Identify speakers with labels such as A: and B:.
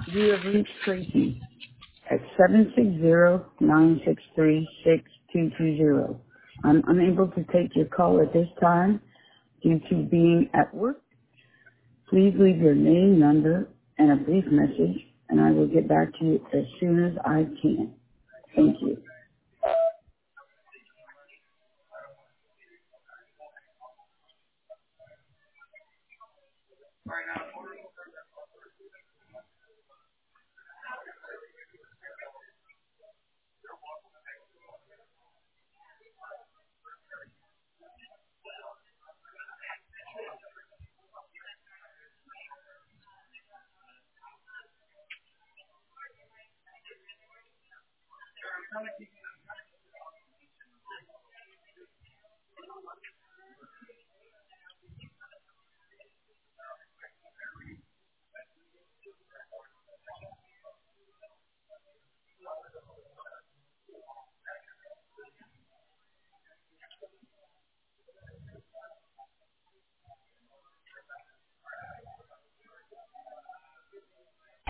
A: You have reached Tracy at 760-963-6220. I'm unable to take your call at this time due to being at work. Please leave your name, number, and a brief message, and I will get back to you as soon as I can. Thank you.